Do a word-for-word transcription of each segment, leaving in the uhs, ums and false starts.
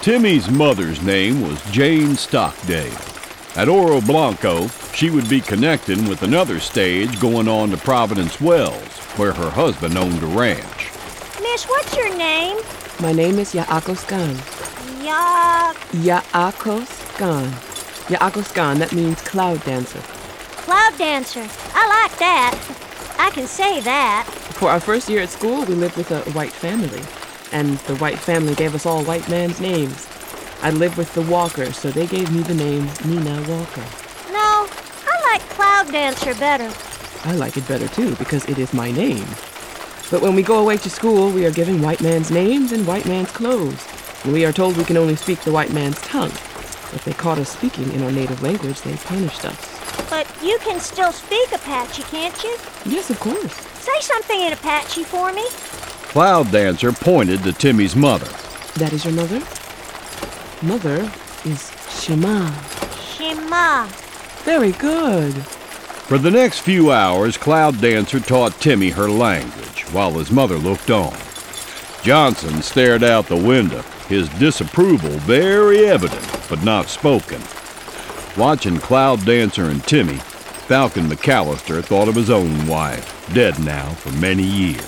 Timmy's mother's name was Jane Stockdale. At Oro Blanco, she would be connecting with another stage going on to Providence Wells, where her husband owned a ranch. Miss, what's your name? My name is Yaakos Gan. Ya... Yaakos Gan. Yaakos Gan, that means cloud dancer. Cloud dancer. I like that. I can say that. For our first year at school, we lived with a white family. And the white family gave us all white man's names. I lived with the Walkers, so they gave me the name Nina Walker. No, I like cloud dancer better. I like it better too, because it is my name. But when we go away to school, we are given white man's names and white man's clothes. And we are told we can only speak the white man's tongue. If they caught us speaking in our native language, they punished us. But you can still speak Apache, can't you? Yes, of course. Say something in Apache for me. Cloud Dancer pointed to Timmy's mother. That is your mother? Mother is Shema. Shema. Very good. For the next few hours, Cloud Dancer taught Timmy her language, while his mother looked on. Johnson stared out the window, his disapproval very evident, but not spoken. Watching Cloud Dancer and Timmy, Falcon McAllister thought of his own wife, dead now for many years.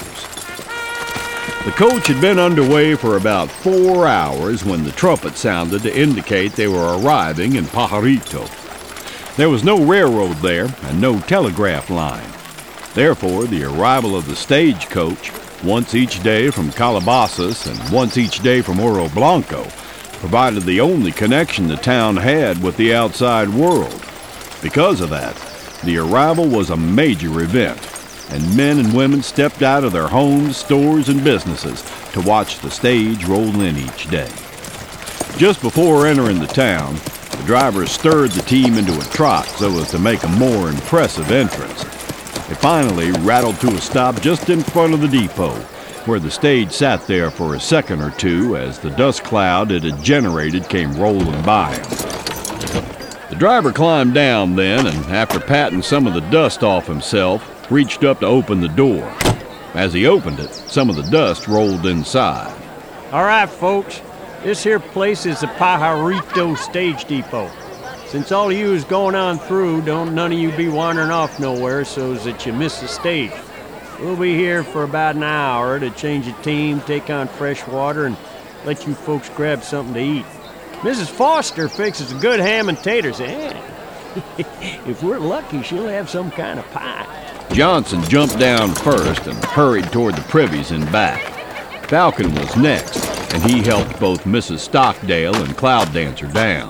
The coach had been underway for about four hours when the trumpet sounded to indicate they were arriving in Pajarito. There was no railroad there and no telegraph line. Therefore, the arrival of the stagecoach, once each day from Calabasas and once each day from Oro Blanco, provided the only connection the town had with the outside world. Because of that, the arrival was a major event, and men and women stepped out of their homes, stores, and businesses to watch the stage roll in each day. Just before entering the town, the drivers stirred the team into a trot so as to make a more impressive entrance. They finally rattled to a stop just in front of the depot, where the stage sat there for a second or two as the dust cloud it had generated came rolling by him. The driver climbed down then, and after patting some of the dust off himself, reached up to open the door. As he opened it, some of the dust rolled inside. All right, folks. This here place is the Pajarito Stage Depot. Since all of you is going on through, don't none of you be wandering off nowhere so that you miss the stage. We'll be here for about an hour to change the team, take on fresh water, and let you folks grab something to eat. Missus Foster fixes a good ham and taters. Eh? If we're lucky, she'll have some kind of pie. Johnson jumped down first and hurried toward the privies in back. Falcon was next, and he helped both Missus Stockdale and Cloud Dancer down.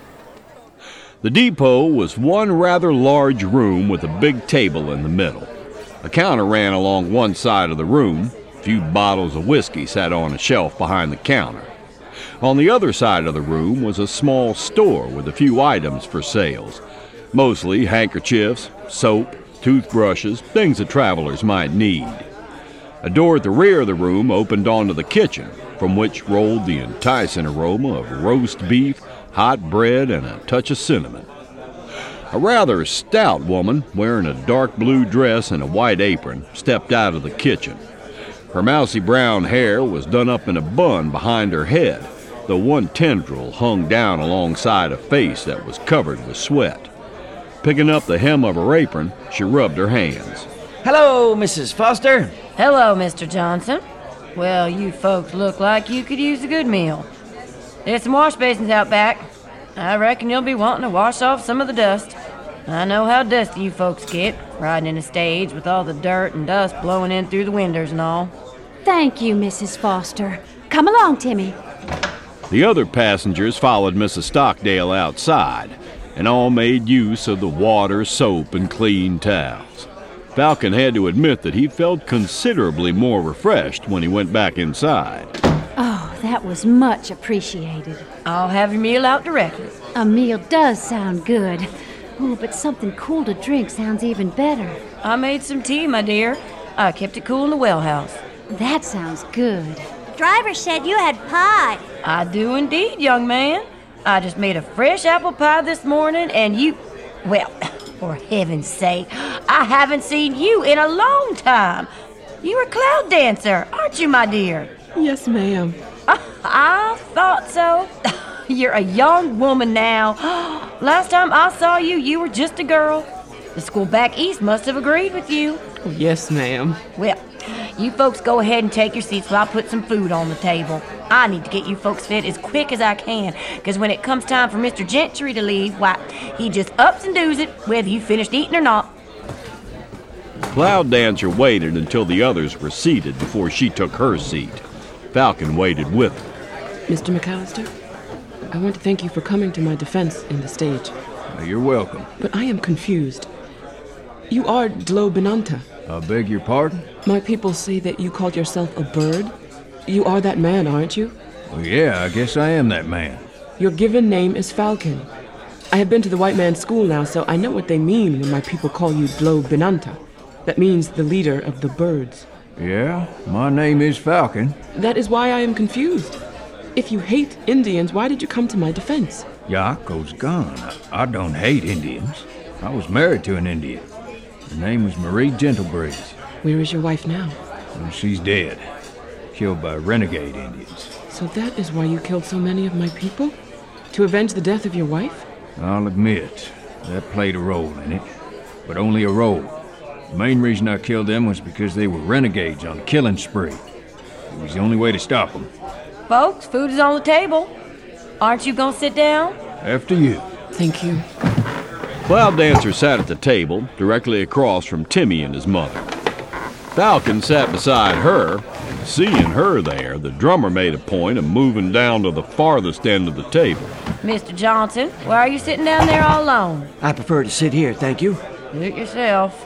The depot was one rather large room with a big table in the middle. A counter ran along one side of the room. A few bottles of whiskey sat on a shelf behind the counter. On the other side of the room was a small store with a few items for sales, mostly handkerchiefs, soap, toothbrushes, things that travelers might need. A door at the rear of the room opened onto the kitchen, from which rolled the enticing aroma of roast beef, hot bread, and a touch of cinnamon. A rather stout woman, wearing a dark blue dress and a white apron, stepped out of the kitchen. Her mousy brown hair was done up in a bun behind her head, though one tendril hung down alongside a face that was covered with sweat. Picking up the hem of her apron, she rubbed her hands. Hello, Missus Foster. Hello, Mister Johnson. Well, you folks look like you could use a good meal. There's some wash basins out back. I reckon you'll be wanting to wash off some of the dust. I know how dusty you folks get, riding in a stage with all the dirt and dust blowing in through the windows and all. Thank you, Missus Foster. Come along, Timmy. The other passengers followed Missus Stockdale outside, and all made use of the water, soap, and clean towels. Falcon had to admit that he felt considerably more refreshed when he went back inside. Oh, that was much appreciated. I'll have your meal out directly. A meal does sound good. Oh, but something cool to drink sounds even better. I made some tea, my dear. I kept it cool in the well house. That sounds good. The driver said you had pie. I do indeed, young man. I just made a fresh apple pie this morning, and you... Well, for heaven's sake, I haven't seen you in a long time. You're a cloud dancer, aren't you, my dear? Yes, ma'am. I thought so. You're a young woman now. Last time I saw you, you were just a girl. The school back east must have agreed with you. Oh, yes, ma'am. Well, you folks go ahead and take your seats while I put some food on the table. I need to get you folks fed as quick as I can, because when it comes time for Mister Gentry to leave, why, he just ups and does it, whether you finished eating or not. Cloud Dancer waited until the others were seated before she took her seat. Falcon waited with her. Mister McAllister, I want to thank you for coming to my defense in the stage. You're welcome. But I am confused. You are Dlo Benanta. I beg your pardon? My people say that you called yourself a bird. You are that man, aren't you? Well, yeah, I guess I am that man. Your given name is Falcon. I have been to the white man's school now, so I know what they mean when my people call you Dlo Benanta. That means the leader of the birds. Yeah, my name is Falcon. That is why I am confused. If you hate Indians, why did you come to my defense? Yako's gone. I, I don't hate Indians. I was married to an Indian. Her name was Marie Gentlebreeze. Where is your wife now? And she's dead. Killed by renegade Indians. So that is why you killed so many of my people? To avenge the death of your wife? I'll admit, that played a role in it. But only a role. The main reason I killed them was because they were renegades on a killing spree. It was the only way to stop them. Folks, food is on the table. Aren't you gonna sit down? After you. Thank you. Cloud Dancer sat at the table, directly across from Timmy and his mother. Falcon sat beside her. Seeing her there, the drummer made a point of moving down to the farthest end of the table. Mister Johnson, why are you sitting down there all alone? I prefer to sit here, thank you. Suit yourself.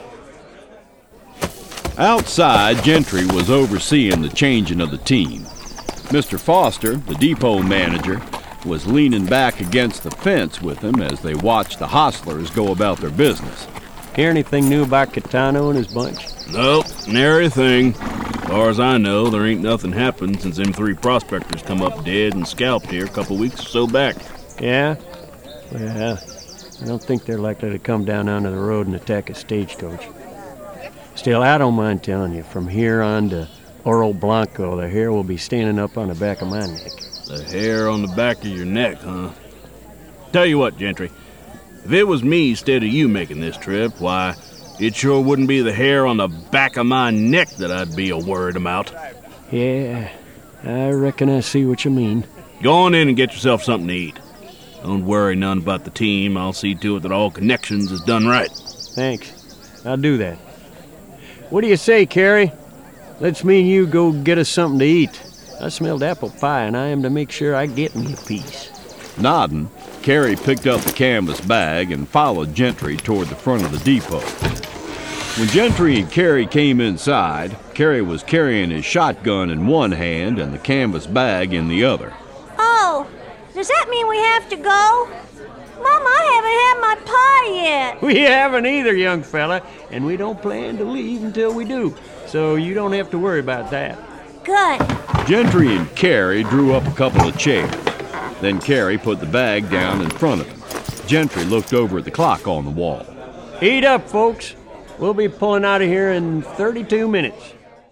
Outside, Gentry was overseeing the changing of the team. Mister Foster, the depot manager, was leaning back against the fence with him as they watched the hostlers go about their business. Hear anything new about Catano and his bunch? Nope, nary thing. As far as I know, there ain't nothing happened since them three prospectors come up dead and scalped here a couple weeks or so back. Yeah? Well, I don't think they're likely to come down onto the road and attack a stagecoach. Still, I don't mind telling you, from here on to Oro Blanco, the hair will be standing up on the back of my neck. The hair on the back of your neck, huh? Tell you what, Gentry, if it was me instead of you making this trip, why, it sure wouldn't be the hair on the back of my neck that I'd be a worried about. Yeah, I reckon I see what you mean. Go on in and get yourself something to eat. Don't worry none about the team. I'll see to it that all connections is done right. Thanks. I'll do that. What do you say, Carrie? Let's me and you go get us something to eat. I smelled apple pie, and I am to make sure I get me a piece. Nodding, Carrie picked up the canvas bag and followed Gentry toward the front of the depot. When Gentry and Carrie came inside, Carrie was carrying his shotgun in one hand and the canvas bag in the other. Oh, does that mean we have to go? Mom, I haven't had my pie yet. We haven't either, young fella, and we don't plan to leave until we do, so you don't have to worry about that. Good. Gentry and Carrie drew up a couple of chairs. Then Carrie put the bag down in front of him. Gentry looked over at the clock on the wall. Eat up, folks. We'll be pulling out of here in thirty-two minutes.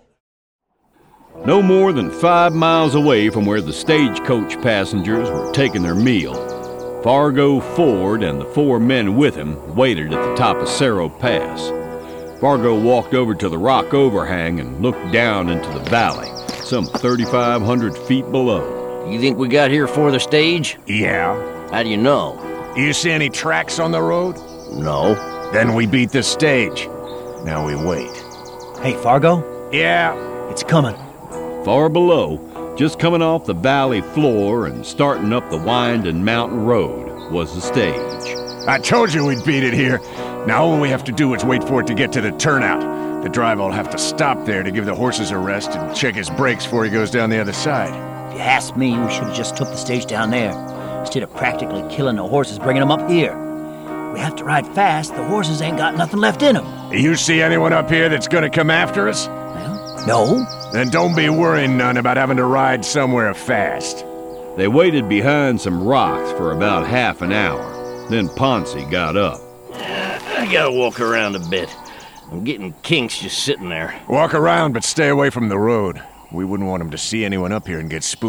No more than five miles away from where the stagecoach passengers were taking their meal, Fargo Ford and the four men with him waited at the top of Cerro Pass. Fargo walked over to the rock overhang and looked down into the valley, some thirty-five hundred feet below. You think we got here for the stage? Yeah. How do you know? You see any tracks on the road? No. Then we beat the stage. Now we wait. Hey, Fargo? Yeah? It's coming. Far below, just coming off the valley floor and starting up the winding mountain road, was the stage. I told you we'd beat it here. Now all we have to do is wait for it to get to the turnout. The driver will have to stop there to give the horses a rest and check his brakes before he goes down the other side. If you ask me, we should have just took the stage down there, instead of practically killing the horses, bringing them up here. We have to ride fast. The horses ain't got nothing left in them. You see anyone up here that's gonna come after us? Well, no. Then don't be worrying none about having to ride somewhere fast. They waited behind some rocks for about half an hour. Then Ponce got up. I gotta walk around a bit. I'm getting kinks just sitting there. Walk around, but stay away from the road. We wouldn't want them to see anyone up here and get spooked.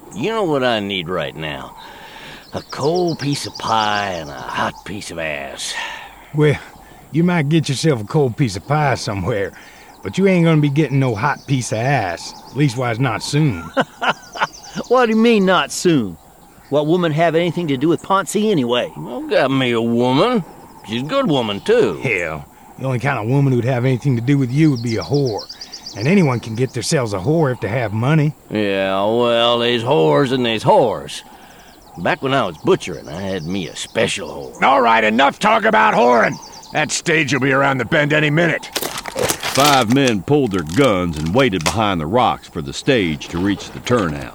You know what I need right now? A cold piece of pie and a hot piece of ass. Well, you might get yourself a cold piece of pie somewhere, but you ain't gonna be getting no hot piece of ass. Leastwise, not soon. What do you mean, not soon? What woman have anything to do with Ponce anyway? Well, got me a woman. She's a good woman, too. Hell, the only kind of woman who'd have anything to do with you would be a whore. And anyone can get themselves a whore if they have money. Yeah, well, there's whores and there's whores. Back when I was butchering, I had me a special whore. All right, enough talk about whoring. That stage will be around the bend any minute. Five men pulled their guns and waited behind the rocks for the stage to reach the turnout.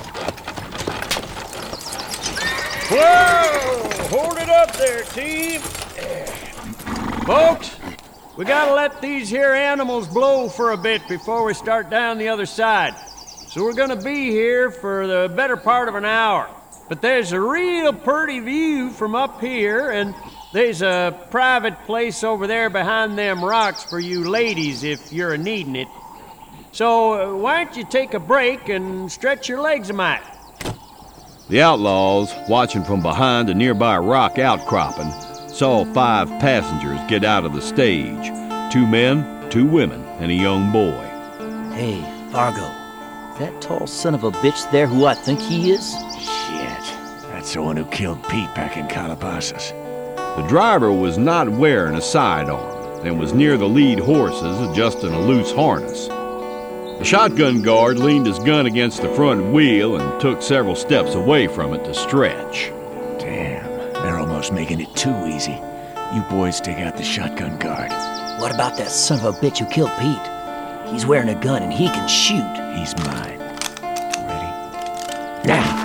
Whoa! Hold it up there, team. Folks, we gotta let these here animals blow for a bit before we start down the other side. So we're gonna be here for the better part of an hour. But there's a real pretty view from up here, and there's a private place over there behind them rocks for you ladies if you're a needing it. So uh, why don't you take a break and stretch your legs a mite? The outlaws, watching from behind a nearby rock outcropping, saw five passengers get out of the stage. Two men, two women, and a young boy. Hey, Fargo, that tall son of a bitch there who I think he is? Shit, that's the one who killed Pete back in Calabasas. The driver was not wearing a sidearm and was near the lead horses adjusting a loose harness. The shotgun guard leaned his gun against the front wheel and took several steps away from it to stretch. Damn, they're almost making it too easy. You boys take out the shotgun guard. What about that son of a bitch who killed Pete? He's wearing a gun and he can shoot. He's mine. Ready? Now!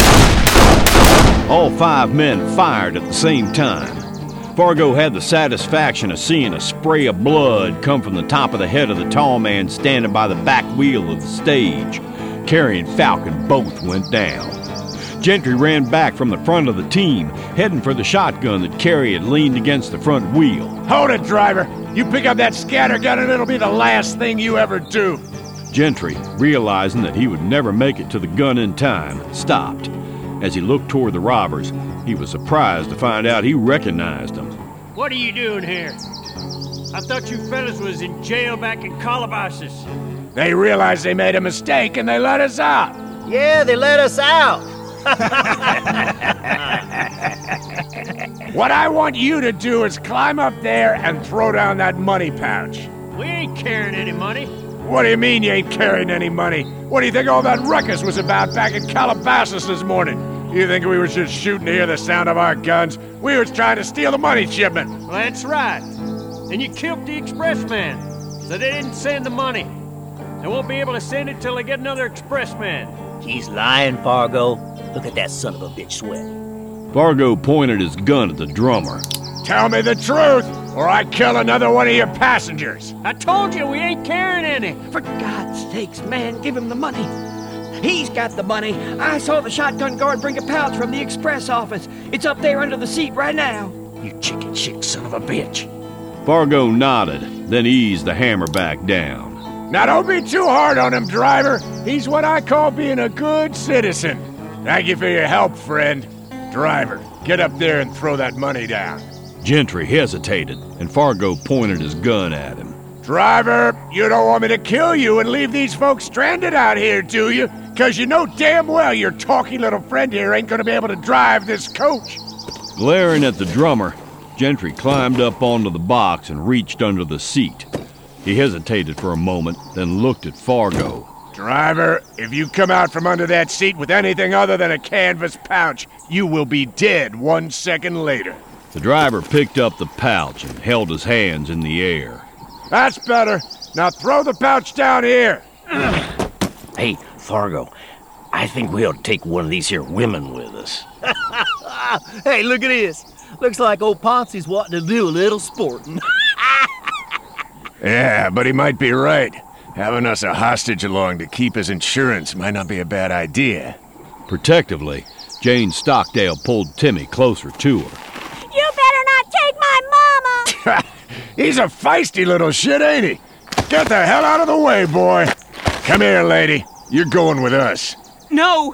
All five men fired at the same time. Fargo had the satisfaction of seeing a spray of blood come from the top of the head of the tall man standing by the back wheel of the stage. Carrie and Falcon both went down. Gentry ran back from the front of the team, heading for the shotgun that Carrie had leaned against the front wheel. Hold it, driver! You pick up that scattergun and it'll be the last thing you ever do! Gentry, realizing that he would never make it to the gun in time, stopped. As he looked toward the robbers, he was surprised to find out he recognized them. What are you doing here? I thought you fellas was in jail back in Calabasas. They realized they made a mistake and they let us out. Yeah, they let us out. What I want you to do is climb up there and throw down that money pouch. We ain't carrying any money. What do you mean you ain't carrying any money? What do you think all that ruckus was about back in Calabasas this morning? You think we were just shooting to hear the sound of our guns? We was trying to steal the money shipment. Well, that's right. And you killed the expressman, so they didn't send the money. They won't be able to send it till they get another expressman. He's lying, Fargo. Look at that son of a bitch sweat. Fargo pointed his gun at the drummer. Tell me the truth, or I kill another one of your passengers. I told you we ain't carrying any. For God's sakes, man, give him the money. He's got the money. I saw the shotgun guard bring a pouch from the express office. It's up there under the seat right now. You chicken shit son of a bitch. Fargo nodded, then eased the hammer back down. Now don't be too hard on him, driver. He's what I call being a good citizen. Thank you for your help, friend. Driver, get up there and throw that money down. Gentry hesitated, and Fargo pointed his gun at him. Driver, you don't want me to kill you and leave these folks stranded out here, do you? Because you know damn well your talky little friend here ain't gonna be able to drive this coach. Glaring at the drummer, Gentry climbed up onto the box and reached under the seat. He hesitated for a moment, then looked at Fargo. Driver, if you come out from under that seat with anything other than a canvas pouch, you will be dead one second later. The driver picked up the pouch and held his hands in the air. That's better. Now throw the pouch down here. Hey, Fargo, I think we ought to take one of these here women with us. Hey, look at this. Looks like old Ponce's wanting to do a little sporting. Yeah, but he might be right. Having us a hostage along to keep his insurance might not be a bad idea. Protectively, Jane Stockdale pulled Timmy closer to her. You better not take my mama! He's a feisty little shit, ain't he? Get the hell out of the way, boy. Come here, lady. You're going with us. No,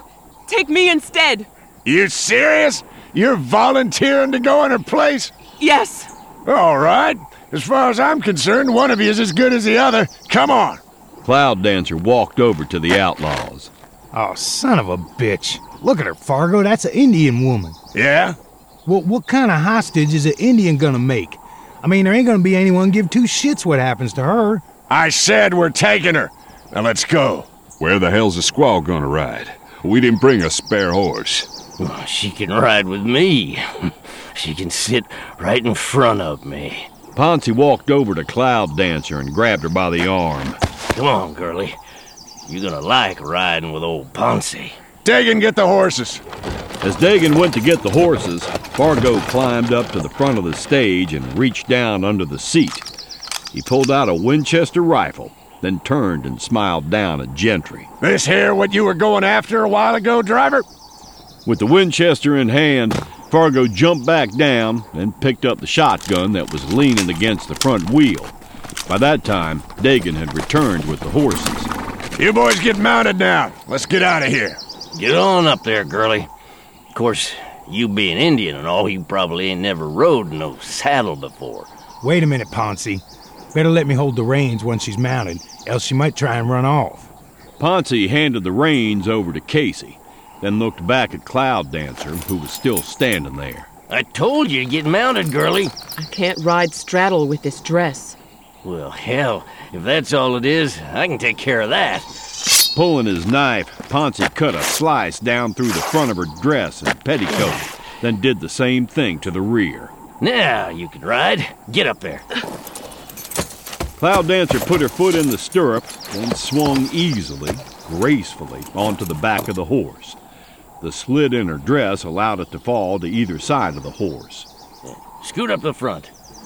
take me instead. You serious? You're volunteering to go in her place? Yes. All right. As far as I'm concerned, one of you is as good as the other. Come on. Cloud Dancer walked over to the outlaws. Oh, son of a bitch. Look at her, Fargo. That's an Indian woman. Yeah? Well, what kind of hostage is an Indian gonna make? I mean, there ain't gonna be anyone give two shits what happens to her. I said we're taking her. Now let's go. Where the hell's the squaw gonna ride? We didn't bring a spare horse. Oh, she can ride with me. She can sit right in front of me. Ponce walked over to Cloud Dancer and grabbed her by the arm. Come on, girlie. You're gonna like riding with old Ponce. Dagan, get the horses. As Dagan went to get the horses, Fargo climbed up to the front of the stage and reached down under the seat. He pulled out a Winchester rifle, then turned and smiled down at Gentry. This here what you were going after a while ago, driver? With the Winchester in hand, Fargo jumped back down and picked up the shotgun that was leaning against the front wheel. By that time, Dagan had returned with the horses. You boys get mounted now. Let's get out of here. Get on up there, girlie. Of course, you being Indian and all, you probably ain't never rode no saddle before. Wait a minute, Ponce. Better let me hold the reins once she's mounted, else she might try and run off. Ponce handed the reins over to Casey, then looked back at Cloud Dancer, who was still standing there. I told you to get mounted, girlie. I can't ride straddle with this dress. Well, hell, if that's all it is, I can take care of that. Pulling his knife, Ponce cut a slice down through the front of her dress and petticoat, then did the same thing to the rear. Now you can ride. Get up there. Cloud Dancer put her foot in the stirrup, then swung easily, gracefully, onto the back of the horse. The slit in her dress allowed it to fall to either side of the horse. Scoot up the front.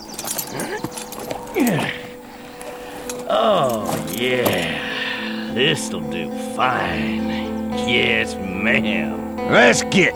Oh, yeah. This'll do fine. Yes, ma'am. Let's get.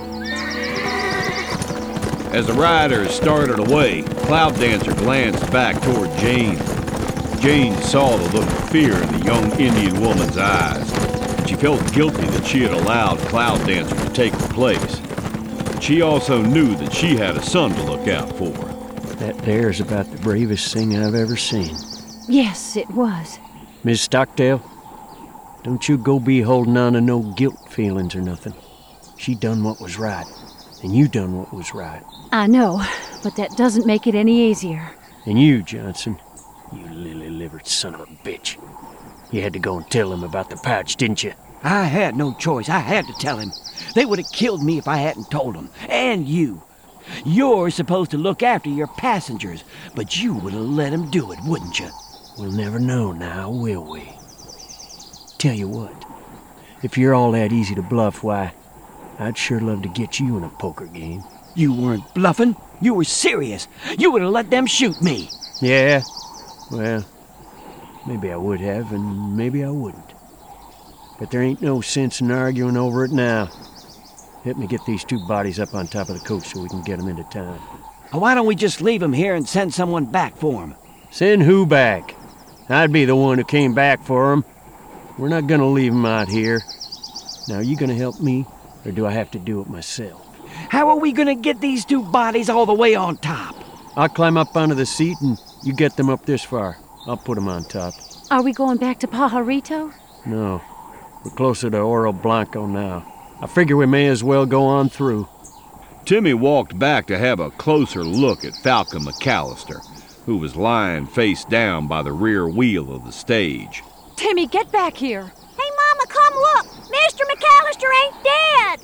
As the riders started away, Cloud Dancer glanced back toward Jane. Jane saw the look of fear in the young Indian woman's eyes, and she felt guilty that she had allowed Cloud Dancer to take her place. She also knew that she had a son to look out for. That there's about the bravest thing I've ever seen. Yes, it was. Miss Stockdale, don't you go be holding on to no guilt feelings or nothing. She done what was right, and you done what was right. I know, but that doesn't make it any easier. And you, Johnson, you lily-livered son of a bitch. You had to go and tell him about the pouch, didn't you? I had no choice. I had to tell him. They would have killed me if I hadn't told them. And you. You're supposed to look after your passengers, but you would have let them do it, wouldn't you? We'll never know now, will we? Tell you what, if you're all that easy to bluff, why, I'd sure love to get you in a poker game. You weren't bluffing. You were serious. You would have let them shoot me. Yeah? Well, maybe I would have, and maybe I wouldn't. But there ain't no sense in arguing over it now. Let me get these two bodies up on top of the coach so we can get them into town. Why don't we just leave them here and send someone back for them? Send who back? I'd be the one who came back for them. We're not gonna leave them out here. Now, are you gonna help me, or do I have to do it myself? How are we gonna get these two bodies all the way on top? I'll climb up onto the seat and you get them up this far. I'll put them on top. Are we going back to Pajarito? No. We're closer to Oro Blanco now. I figure we may as well go on through. Timmy walked back to have a closer look at Falcon McAllister, who was lying face down by the rear wheel of the stage. Timmy, get back here. Hey, Mama, come look. Mister McAllister ain't dead.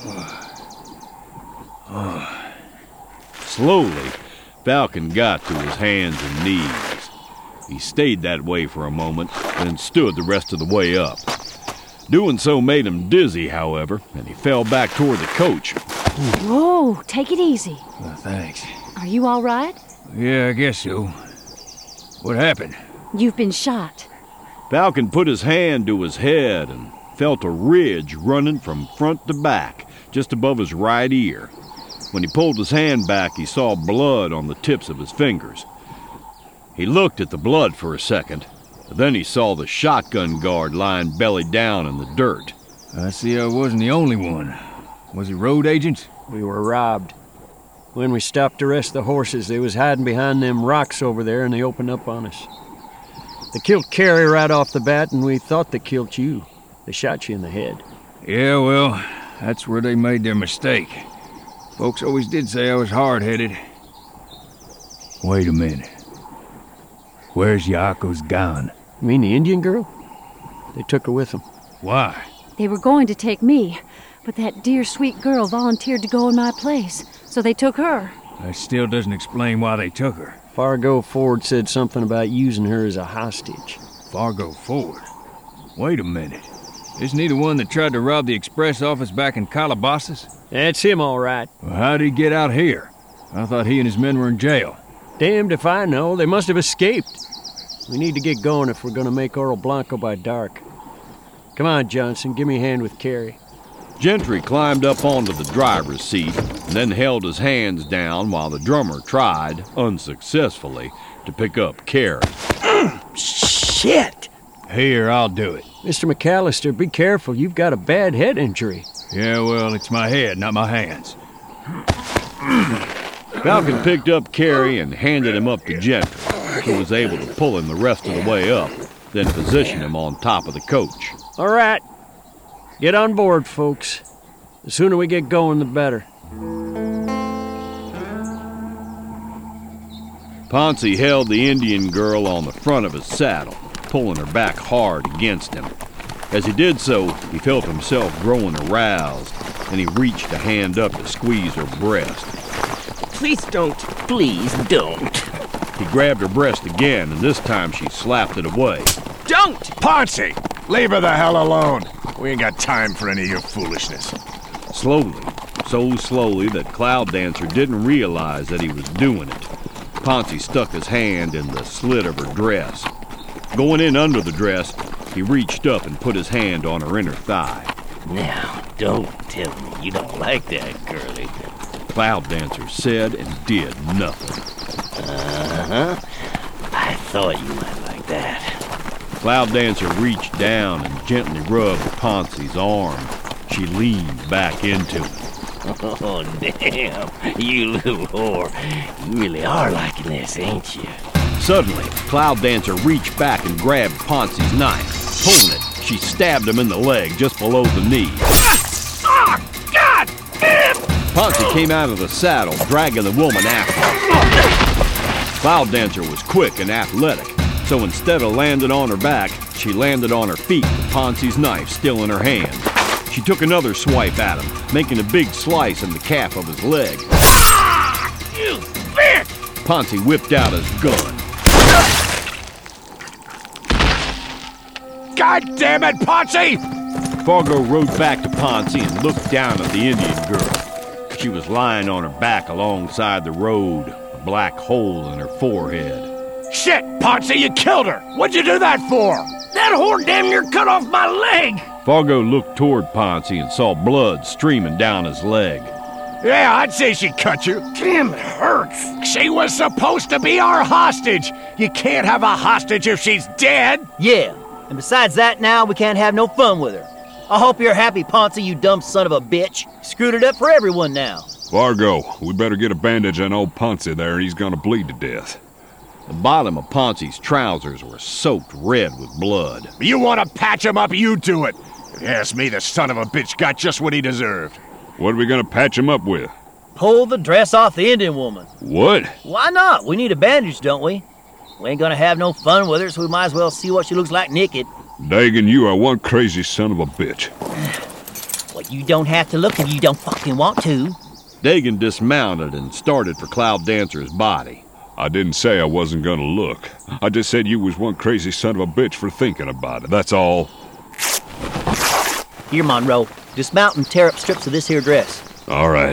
Slowly, Falcon got to his hands and knees. He stayed that way for a moment, then stood the rest of the way up. Doing so made him dizzy, however, and he fell back toward the coach. Whoa, take it easy. Well, thanks. Are you all right? Yeah, I guess so. What happened? You've been shot. Falcon put his hand to his head and felt a ridge running from front to back, just above his right ear. When he pulled his hand back, he saw blood on the tips of his fingers. He looked at the blood for a second. Then he saw the shotgun guard lying belly down in the dirt. I see I wasn't the only one. Was it road agents? We were robbed. When we stopped to rest the horses, they was hiding behind them rocks over there, and they opened up on us. They killed Carrie right off the bat, and we thought they killed you. They shot you in the head. Yeah, well, that's where they made their mistake. Folks always did say I was hard-headed. Wait a minute. Where's Yako's gone? You mean the Indian girl? They took her with them. Why? They were going to take me, but that dear sweet girl volunteered to go in my place, so they took her. That still doesn't explain why they took her. Fargo Ford said something about using her as a hostage. Fargo Ford? Wait a minute. Isn't he the one that tried to rob the express office back in Calabasas? That's him, all right. Well, how'd he get out here? I thought he and his men were in jail. Damned if I know. They must have escaped. We need to get going if we're going to make Oro Blanco by dark. Come on, Johnson. Give me a hand with Carrie. Gentry climbed up onto the driver's seat and then held his hands down while the drummer tried, unsuccessfully, to pick up Carrie. Shit! Here, I'll do it. Mister McAllister, be careful. You've got a bad head injury. Yeah, well, it's my head, not my hands. Falcon picked up Carrie and handed him up to Gentry, who was able to pull him the rest of the way up, then position him on top of the coach. All right. Get on board, folks. The sooner we get going, the better. Ponce held the Indian girl on the front of his saddle, pulling her back hard against him. As he did so, he felt himself growing aroused, and he reached a hand up to squeeze her breast. Please don't. Please don't. He grabbed her breast again, and this time she slapped it away. Don't! Ponce! Leave her the hell alone. We ain't got time for any of your foolishness. Slowly, so slowly that Cloud Dancer didn't realize that he was doing it, Ponce stuck his hand in the slit of her dress. Going in under the dress, he reached up and put his hand on her inner thigh. Now, don't tell me you don't like that, girlie. Cloud Dancer said and did nothing. Uh-huh. I thought you might like that. Cloud Dancer reached down and gently rubbed Ponce's arm. She leaned back into him. Oh, damn. You little whore. You really are liking this, ain't you? Suddenly, Cloud Dancer reached back and grabbed Ponce's knife. Pulling it, she stabbed him in the leg just below the knee. Ah! God damn! Ponce came out of the saddle, dragging the woman after him. Cloud Dancer was quick and athletic, so instead of landing on her back, she landed on her feet with Ponce's knife still in her hand. She took another swipe at him, making a big slice in the calf of his leg. Ah! You bitch! Ponce whipped out his gun. God damn it, Ponce! Fargo rode back to Ponce and looked down at the Indian girl. She was lying on her back alongside the road, a black hole in her forehead. Shit, Ponce, you killed her! What'd you do that for? That whore damn near cut off my leg! Fargo looked toward Ponce and saw blood streaming down his leg. Yeah, I'd say she cut you. Damn, it hurts. She was supposed to be our hostage. You can't have a hostage if she's dead. Yeah, and besides that now, we can't have no fun with her. I hope you're happy, Ponce, you dumb son of a bitch. Screwed it up for everyone now. Fargo, we better get a bandage on old Ponce there. He's gonna bleed to death. The bottom of Ponce's trousers were soaked red with blood. You want to patch him up, you do it. If you ask me, the son of a bitch got just what he deserved. What are we gonna patch him up with? Pull the dress off the Indian woman. What? Why not? We need a bandage, don't we? We ain't gonna have no fun with her, so we might as well see what she looks like naked. Dagan, you are one crazy son of a bitch. Well, you don't have to look if you don't fucking want to. Dagan dismounted and started for Cloud Dancer's body. I didn't say I wasn't gonna look. I just said you was one crazy son of a bitch for thinking about it, that's all. Here, Monroe. Dismount and tear up strips of this here dress. All right.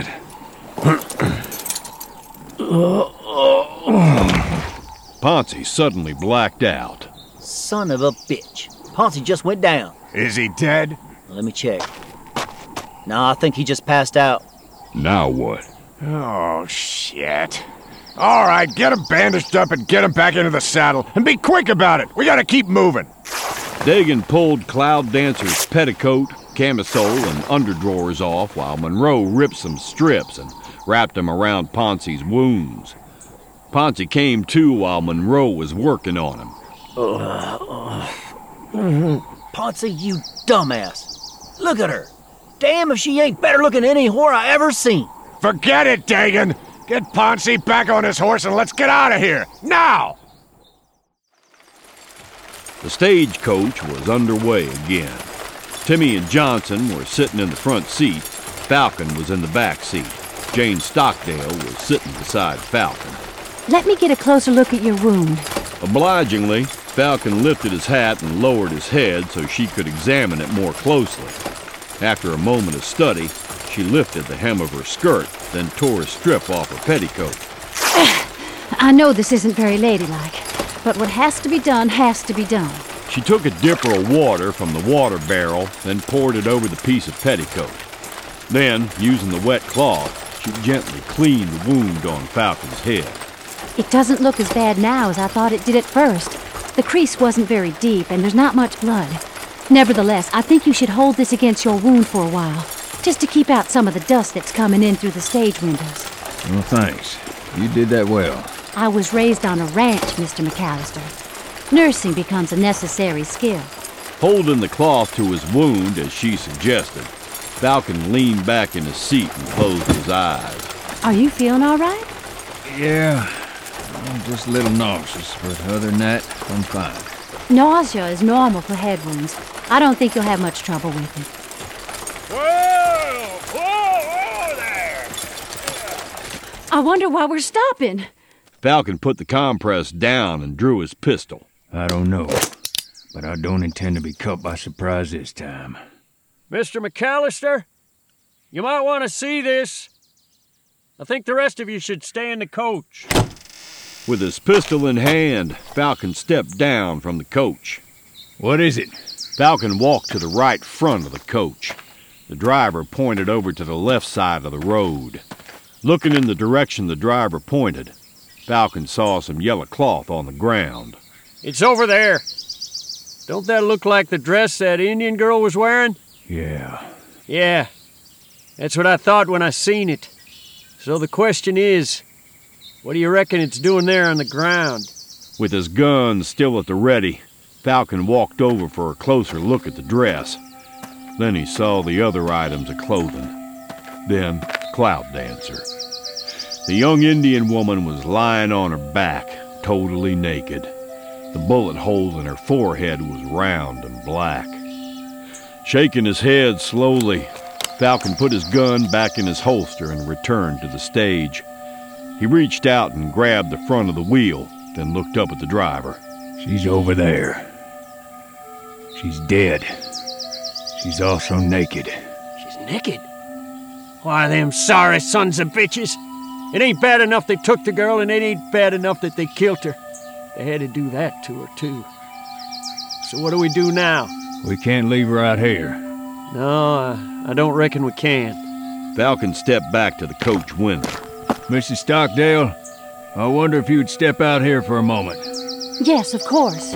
Ponce suddenly blacked out. Son of a bitch. Ponce just went down. Is he dead? Let me check. No, I think he just passed out. Now what? Oh, shit. All right, get him bandaged up and get him back into the saddle. And be quick about it. We gotta keep moving. Dagan pulled Cloud Dancer's petticoat, camisole and underdrawers off while Monroe ripped some strips and wrapped them around Ponce's wounds. Ponce came to while Monroe was working on him. Uh, uh, mm-hmm. Ponce, you dumbass. Look at her. Damn if she ain't better looking than any whore I ever seen. Forget it, Dagan. Get Ponce back on his horse and let's get out of here. Now! The stagecoach was underway again. Timmy and Johnson were sitting in the front seat. Falcon was in the back seat. Jane Stockdale was sitting beside Falcon. Let me get a closer look at your wound. Obligingly, Falcon lifted his hat and lowered his head so she could examine it more closely. After a moment of study, she lifted the hem of her skirt, then tore a strip off her petticoat. I know this isn't very ladylike, but what has to be done has to be done. She took a dipper of water from the water barrel, then poured it over the piece of petticoat. Then, using the wet cloth, she gently cleaned the wound on Falcon's head. It doesn't look as bad now as I thought it did at first. The crease wasn't very deep, and there's not much blood. Nevertheless, I think you should hold this against your wound for a while, just to keep out some of the dust that's coming in through the stage windows. Well, thanks. You did that well. I was raised on a ranch, Mister McAllister. Nursing becomes a necessary skill. Holding the cloth to his wound as she suggested, Falcon leaned back in his seat and closed his eyes. Are you feeling all right? Yeah, I'm just a little nauseous, but other than that, I'm fine. Nausea is normal for head wounds. I don't think you'll have much trouble with it. Whoa! Whoa! Whoa there! I wonder why we're stopping. Falcon put the compress down and drew his pistol. I don't know, but I don't intend to be caught by surprise this time. Mister McAllister, you might want to see this. I think the rest of you should stay in the coach. With his pistol in hand, Falcon stepped down from the coach. What is it? Falcon walked to the right front of the coach. The driver pointed over to the left side of the road. Looking in the direction the driver pointed, Falcon saw some yellow cloth on the ground. It's over there. Don't that look like the dress that Indian girl was wearing? Yeah. Yeah. That's what I thought when I seen it. So the question is, what do you reckon it's doing there on the ground? With his gun still at the ready, Falcon walked over for a closer look at the dress. Then he saw the other items of clothing. Then Cloud Dancer. The young Indian woman was lying on her back, totally naked. The bullet hole in her forehead was round and black. Shaking his head slowly, Falcon put his gun back in his holster and returned to the stage. He reached out and grabbed the front of the wheel, then looked up at the driver. She's over there. She's dead. She's also naked. She's naked? Why, them sorry sons of bitches. It ain't bad enough they took the girl, and it ain't bad enough that they killed her. They had to do that to her, too. So what do we do now? We can't leave her out here. No, I, I don't reckon we can. Falcon stepped back to the coach window. Missus Stockdale, I wonder if you'd step out here for a moment. Yes, of course.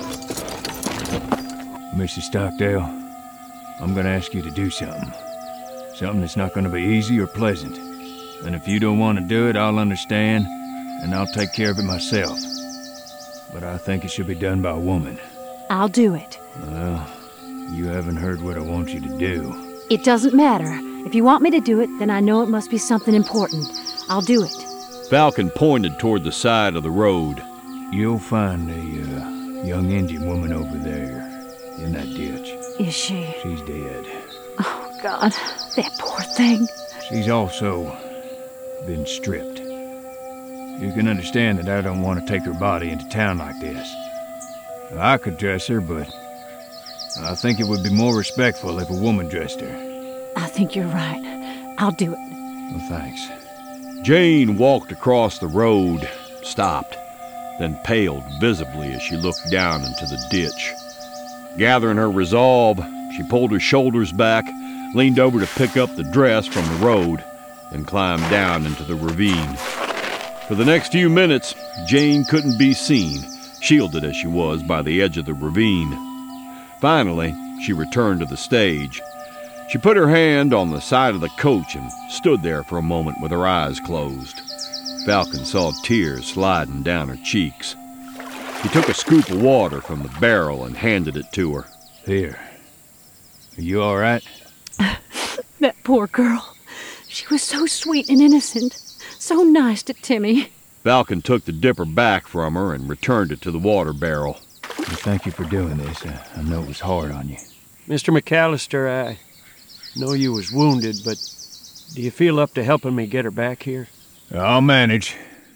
Missus Stockdale, I'm going to ask you to do something. Something that's not going to be easy or pleasant. And if you don't want to do it, I'll understand, and I'll take care of it myself. But I think it should be done by a woman. I'll do it. Well, you haven't heard what I want you to do. It doesn't matter. If you want me to do it, then I know it must be something important. I'll do it. Falcon pointed toward the side of the road. You'll find a uh, young Indian woman over there, in that ditch. Is she? She's dead. Oh, God. That poor thing. She's also been stripped. You can understand that I don't want to take her body into town like this. I could dress her, but I think it would be more respectful if a woman dressed her. I think you're right. I'll do it. Well, thanks. Jane walked across the road, stopped, then paled visibly as she looked down into the ditch. Gathering her resolve, she pulled her shoulders back, leaned over to pick up the dress from the road, and climbed down into the ravine. For the next few minutes, Jane couldn't be seen, shielded as she was by the edge of the ravine. Finally, she returned to the stage. She put her hand on the side of the coach and stood there for a moment with her eyes closed. Falcon saw tears sliding down her cheeks. He took a scoop of water from the barrel and handed it to her. Here. Are you all right? That poor girl. She was so sweet and innocent. So nice to Timmy. Falcon took the dipper back from her and returned it to the water barrel. Well, thank you for doing this. Uh, I know it was hard on you. Mister McAllister, I know you was wounded, but do you feel up to helping me get her back here? I'll manage.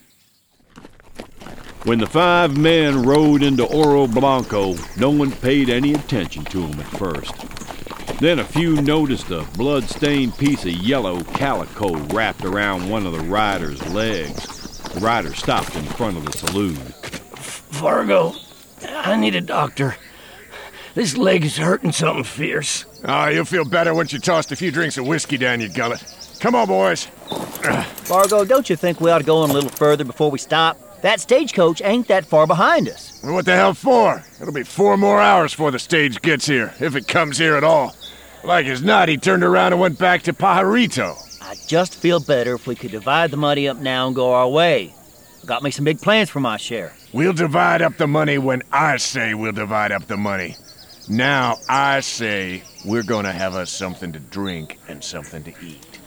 When the five men rode into Oro Blanco, no one paid any attention to them at first. Then a few noticed a blood-stained piece of yellow calico wrapped around one of the rider's legs. The rider stopped in front of the saloon. Fargo, I need a doctor. This leg is hurting something fierce. Oh, you'll feel better once you tossed a few drinks of whiskey down your gullet. Come on, boys. Fargo, don't you think we ought to go on a little further before we stop? That stagecoach ain't that far behind us. What the hell for? It'll be four more hours before the stage gets here, if it comes here at all. Like as not, he turned around and went back to Pajarito. I just feel better if we could divide the money up now and go our way. Got me some big plans for my share. We'll divide up the money when I say we'll divide up the money. Now I say we're gonna have us something to drink and something to eat.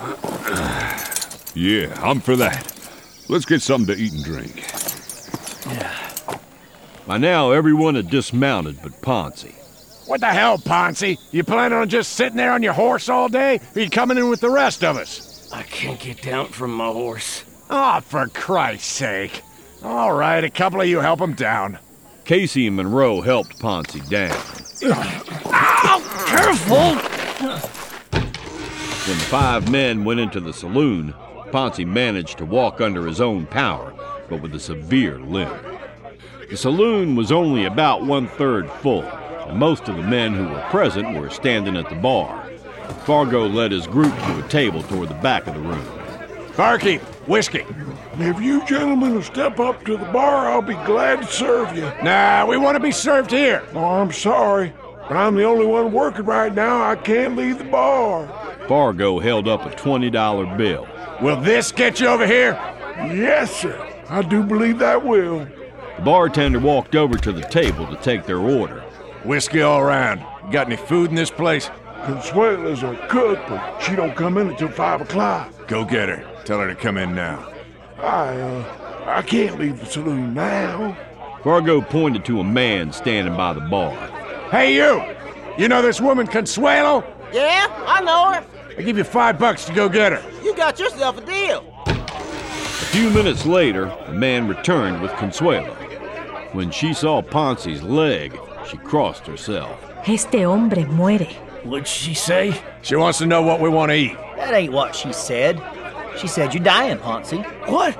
Yeah, I'm for that. Let's get something to eat and drink. Yeah. By now, everyone had dismounted but Ponce. What the hell, Ponce? You planning on just sitting there on your horse all day? Or you coming in with the rest of us? I can't get down from my horse. Oh, for Christ's sake. All right, a couple of you help him down. Casey and Monroe helped Ponce down. Ow! Careful! When the five men went into the saloon, Ponce managed to walk under his own power, but with a severe limp. The saloon was only about one-third full, and most of the men who were present were standing at the bar. Fargo led his group to a table toward the back of the room. Barkeep, whiskey. If you gentlemen will step up to the bar, I'll be glad to serve you. Nah, we want to be served here. Oh, I'm sorry, but I'm the only one working right now. I can't leave the bar. Fargo held up a twenty dollar bill. Will this get you over here? Yes, sir. I do believe that will. The bartender walked over to the table to take their order. Whiskey all around. Got any food in this place? Consuela's a cook, but she don't come in until five o'clock. Go get her. Tell her to come in now. I, uh, I can't leave the saloon now. Fargo pointed to a man standing by the bar. Hey, you! You know this woman, Consuelo? Yeah, I know her. I give you five bucks to go get her. You got yourself a deal. A few minutes later, the man returned with Consuelo. When she saw Ponce's leg, she crossed herself. Este hombre muere. What'd she say? She wants to know what we want to eat. That ain't what she said. She said you're dying, Ponce. What?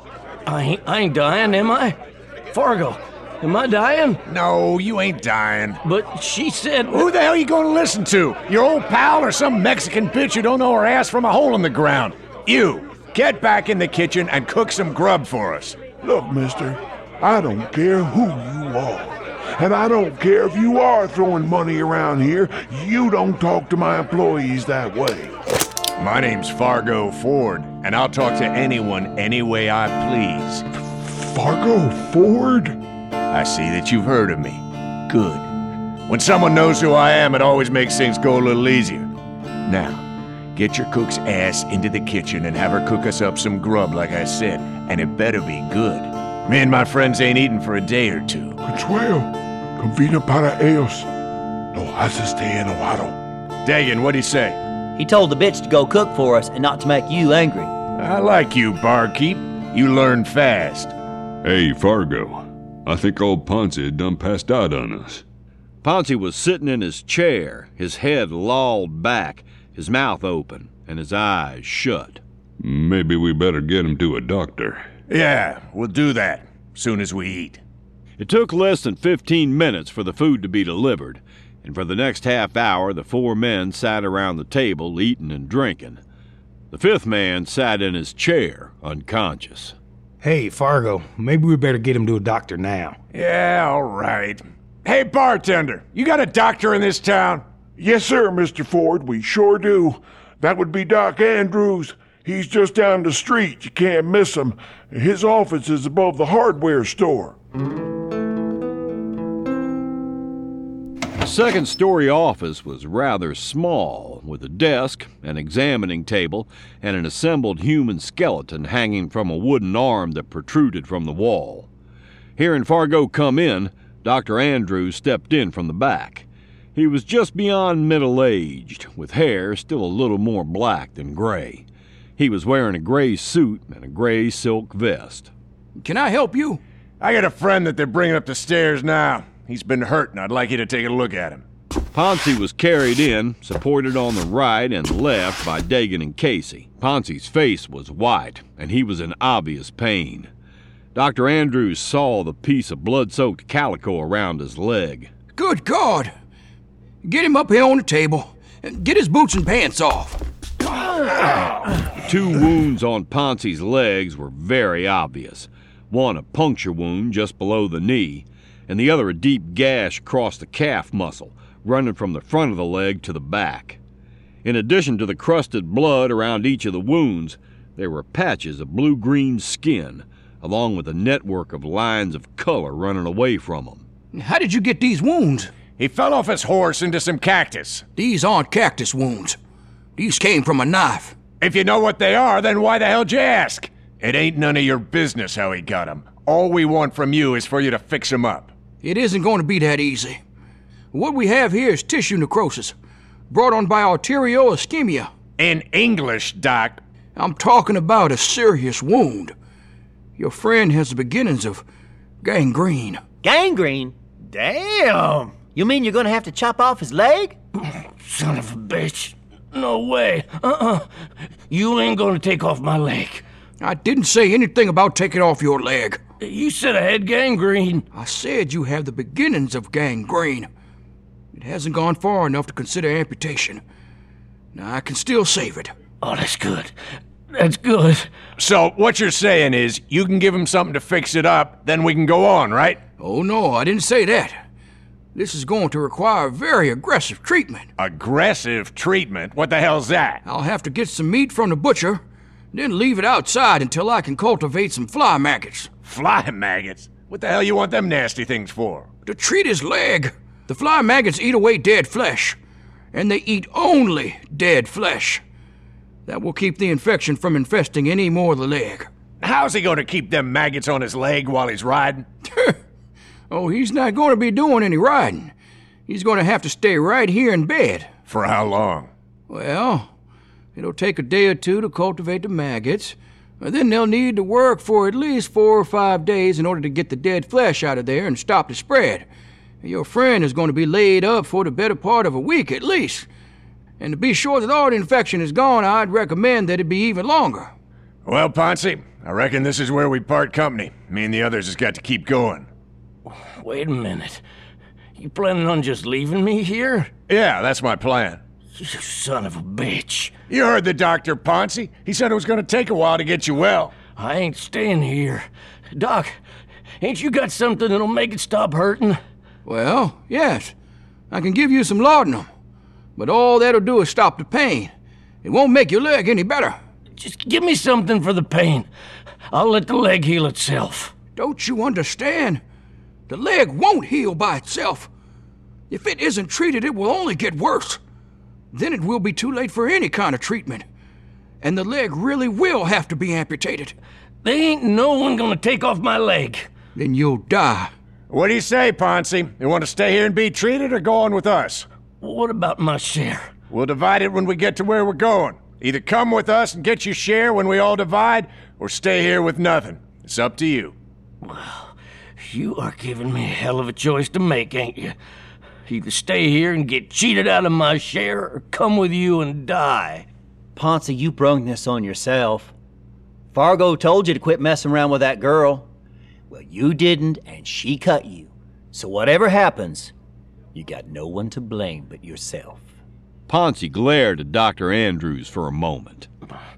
I ain't, I ain't dying, am I? Fargo, am I dying? No, you ain't dying. But she said... Who the hell are you going to listen to? Your old pal or some Mexican bitch who don't know her ass from a hole in the ground? You, get back in the kitchen and cook some grub for us. Look, mister, I don't care who you are. And I don't care if you are throwing money around here. You don't talk to my employees that way. My name's Fargo Ford, and I'll talk to anyone any way I please. Fargo Ford? I see that you've heard of me. Good. When someone knows who I am, it always makes things go a little easier. Now, get your cook's ass into the kitchen and have her cook us up some grub like I said, and it better be good. Me and my friends ain't eaten for a day or two. Consuelo, convida para ellos. No haces te enojado. Dagan, what'd he say? He told the bitch to go cook for us and not to make you angry. I like you, barkeep. You learn fast. Hey, Fargo. I think old Ponce had done passed out on us. Ponce was sitting in his chair, his head lolled back, his mouth open, and his eyes shut. Maybe we better get him to a doctor. Yeah, we'll do that, soon as we eat. It took less than fifteen minutes for the food to be delivered, and for the next half hour the four men sat around the table eating and drinking. The fifth man sat in his chair, unconscious. Hey, Fargo, maybe we better get him to a doctor now. Yeah, all right. Hey, bartender, you got a doctor in this town? Yes, sir, Mister Ford, we sure do. That would be Doc Andrews. He's just down the street. You can't miss him. His office is above the hardware store. The second-story office was rather small, with a desk, an examining table, and an assembled human skeleton hanging from a wooden arm that protruded from the wall. Hearing Fargo come in, Doctor Andrews stepped in from the back. He was just beyond middle-aged, with hair still a little more black than gray. He was wearing a gray suit and a gray silk vest. Can I help you? I got a friend that they're bringing up the stairs now. He's been hurt, and I'd like you to take a look at him. Ponce was carried in, supported on the right and left by Dagan and Casey. Ponce's face was white, and he was in obvious pain. Doctor Andrews saw the piece of blood-soaked calico around his leg. Good God! Get him up here on the table. Get his boots and pants off. Two wounds on Ponce's legs were very obvious. One a puncture wound just below the knee, and the other a deep gash across the calf muscle, running from the front of the leg to the back. In addition to the crusted blood around each of the wounds, there were patches of blue-green skin, along with a network of lines of color running away from them. How did you get these wounds? He fell off his horse into some cactus. These aren't cactus wounds. These came from a knife. If you know what they are, then why the hell'd you ask? It ain't none of your business how he got them. All we want from you is for you to fix him up. It isn't going to be that easy. What we have here is tissue necrosis, brought on by arterial ischemia. In English, Doc. I'm talking about a serious wound. Your friend has the beginnings of gangrene. Gangrene? Damn! You mean you're gonna have to chop off his leg? Son of a bitch. No way. Uh-uh. You ain't gonna take off my leg. I didn't say anything about taking off your leg. You said I had gangrene. I said you have the beginnings of gangrene. It hasn't gone far enough to consider amputation. Now, I can still save it. Oh, that's good. That's good. So, what you're saying is, you can give him something to fix it up, then we can go on, right? Oh, no, I didn't say that. This is going to require very aggressive treatment. Aggressive treatment? What the hell's that? I'll have to get some meat from the butcher, then leave it outside until I can cultivate some fly maggots. Fly maggots? What the hell you want them nasty things for? To treat his leg. The fly maggots eat away dead flesh, and they eat only dead flesh. That will keep the infection from infesting any more of the leg. How's he going to keep them maggots on his leg while he's riding? Oh, he's not going to be doing any riding. He's going to have to stay right here in bed. For how long? Well, it'll take a day or two to cultivate the maggots. Then they'll need to work for at least four or five days in order to get the dead flesh out of there and stop the spread. Your friend is going to be laid up for the better part of a week at least. And to be sure that all the infection is gone, I'd recommend that it be even longer. Well, Ponce, I reckon this is where we part company. Me and the others has got to keep going. Wait a minute. You planning on just leaving me here? Yeah, that's my plan. You son of a bitch. You heard the doctor, Ponce. He said it was going to take a while to get you well. I ain't staying here. Doc, ain't you got something that'll make it stop hurting? Well, yes. I can give you some laudanum. But all that'll do is stop the pain. It won't make your leg any better. Just give me something for the pain. I'll let the leg heal itself. Don't you understand? The leg won't heal by itself. If it isn't treated, it will only get worse. Then it will be too late for any kind of treatment. And the leg really will have to be amputated. There ain't no one gonna take off my leg. Then you'll die. What do you say, Ponce? You want to stay here and be treated or go on with us? What about my share? We'll divide it when we get to where we're going. Either come with us and get your share when we all divide, or stay here with nothing. It's up to you. Well, you are giving me a hell of a choice to make, ain't you? Either stay here and get cheated out of my share, or come with you and die. Ponce, you brung this on yourself. Fargo told you to quit messing around with that girl. Well, you didn't, and she cut you. So whatever happens, you got no one to blame but yourself. Ponce glared at Doctor Andrews for a moment.